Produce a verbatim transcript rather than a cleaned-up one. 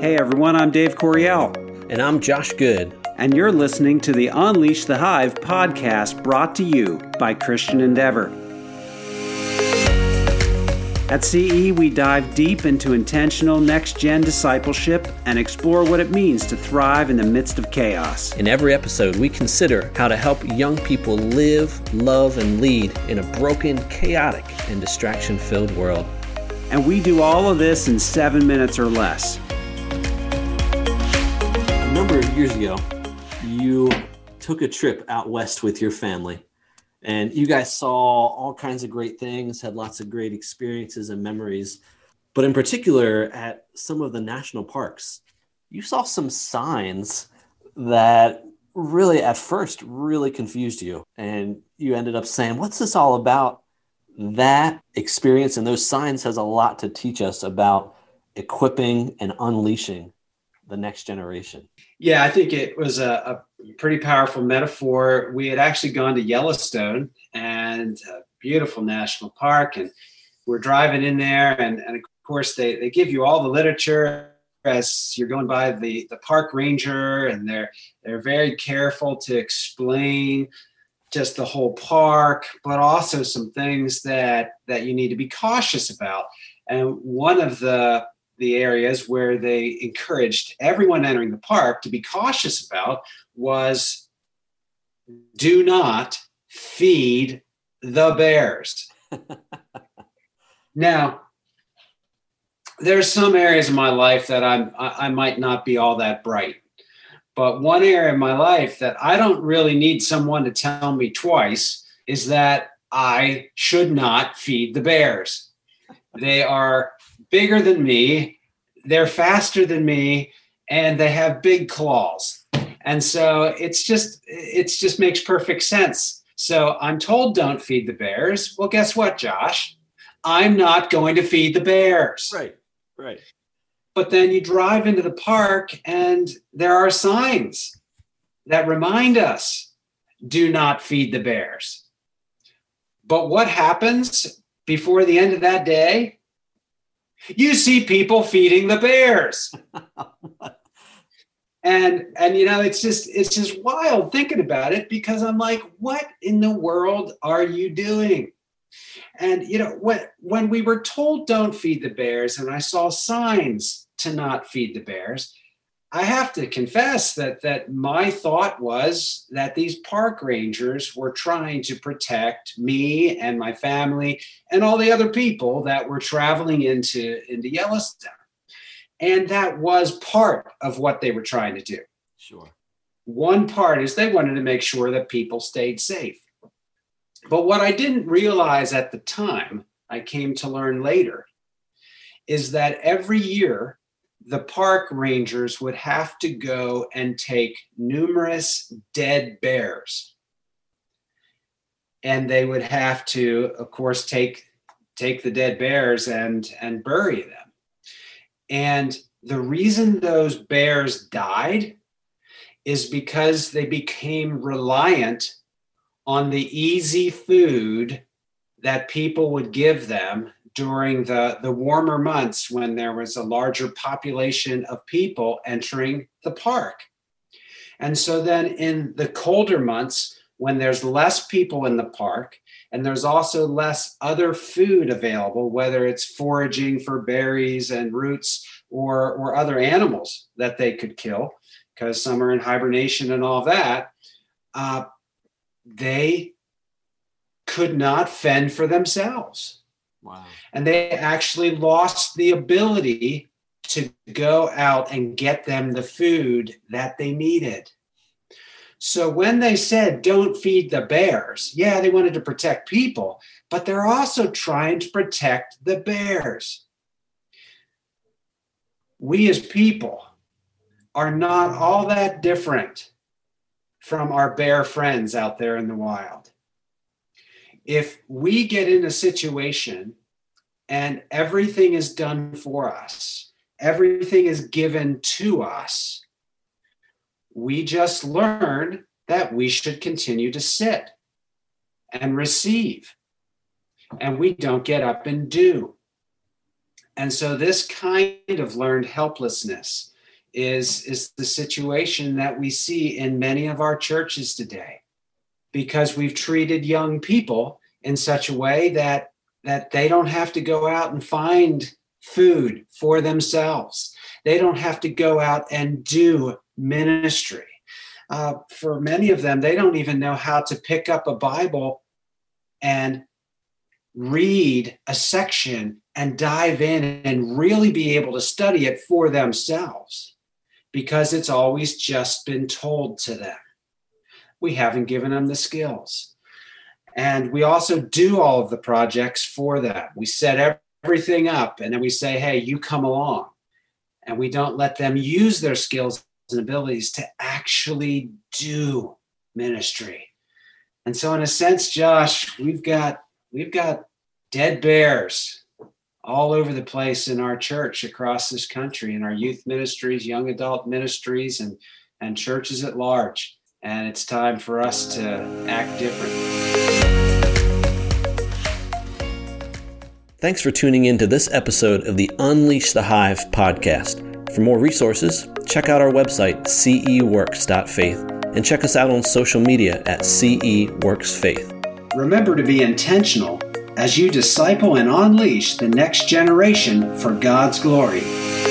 Hey everyone, I'm Dave Coryell. And I'm Josh Good. And you're listening to the Unleash the Hive podcast, brought to you by Christian Endeavor. At C E, we dive deep into intentional next-gen discipleship and explore what it means to thrive in the midst of chaos. In every episode, we consider how to help young people live, love, and lead in a broken, chaotic, and distraction-filled world. And we do all of this in seven minutes or less. A number of years ago, you took a trip out west with your family. And you guys saw all kinds of great things, had lots of great experiences and memories. But in particular, at some of the national parks, you saw some signs that really, at first, really confused you. And you ended up saying, what's this all about? That experience and those signs has a lot to teach us about equipping and unleashing the next generation. Yeah, I think it was a, a pretty powerful metaphor. We had actually gone to Yellowstone, and a beautiful national park, and we're driving in there, and, and of course they, they give you all the literature as you're going by the, the park ranger, and they're they're very careful to explain just the whole park, but also some things that that you need to be cautious about. And one of the the areas where they encouraged everyone entering the park to be cautious about was do not feed the bears. Now, there's some areas of my life that I'm, I, I might not be all that bright, but one area of my life that I don't really need someone to tell me twice is that I should not feed the bears. They are bigger than me, they're faster than me, and they have big claws. And so it's just, it's just makes perfect sense. So I'm told don't feed the bears. Well, guess what, Josh? I'm not going to feed the bears. Right, right. But then you drive into the park and there are signs that remind us, do not feed the bears. But what happens before the end of that day? You see people feeding the bears. and, and, you know, it's just, it's just wild thinking about it, because I'm like, what in the world are you doing? And, you know, when, when we were told don't feed the bears, and I saw signs to not feed the bears, I have to confess that that my thought was that these park rangers were trying to protect me and my family and all the other people that were traveling into, into Yellowstone. And that was part of what they were trying to do. Sure. One part is they wanted to make sure that people stayed safe. But what I didn't realize at the time, I came to learn later, is that every year, the park rangers would have to go and take numerous dead bears. And they would have to, of course, take, take the dead bears and, and bury them. And the reason those bears died is because they became reliant on the easy food that people would give them during the, the warmer months when there was a larger population of people entering the park. And so then in the colder months, when there's less people in the park, and there's also less other food available, whether it's foraging for berries and roots or, or other animals that they could kill, because some are in hibernation and all that, uh, they could not fend for themselves. Wow. And they actually lost the ability to go out and get them the food that they needed. So when they said, don't feed the bears, yeah, they wanted to protect people, but they're also trying to protect the bears. We as people are not all that different from our bear friends out there in the wild. If we get in a situation and everything is done for us, everything is given to us, we just learn that we should continue to sit and receive, and we don't get up and do. And so this kind of learned helplessness is, is the situation that we see in many of our churches today, because we've treated young people in such a way that, that they don't have to go out and find food for themselves. They don't have to go out and do ministry. Uh, for many of them, they don't even know how to pick up a Bible and read a section and dive in and really be able to study it for themselves, because it's always just been told to them. We haven't given them the skills. And we also do all of the projects for them. We set everything up and then we say, hey, you come along. And we don't let them use their skills and abilities to actually do ministry. And so in a sense, Josh, we've got we've got dead bears all over the place in our church across this country, in our youth ministries, young adult ministries, and, and churches at large. And it's time for us to act different. Thanks for tuning in to this episode of the Unleash the Hive podcast. For more resources, check out our website, c e works dot faith, and check us out on social media at C E Works Faith. Remember to be intentional as you disciple and unleash the next generation for God's glory.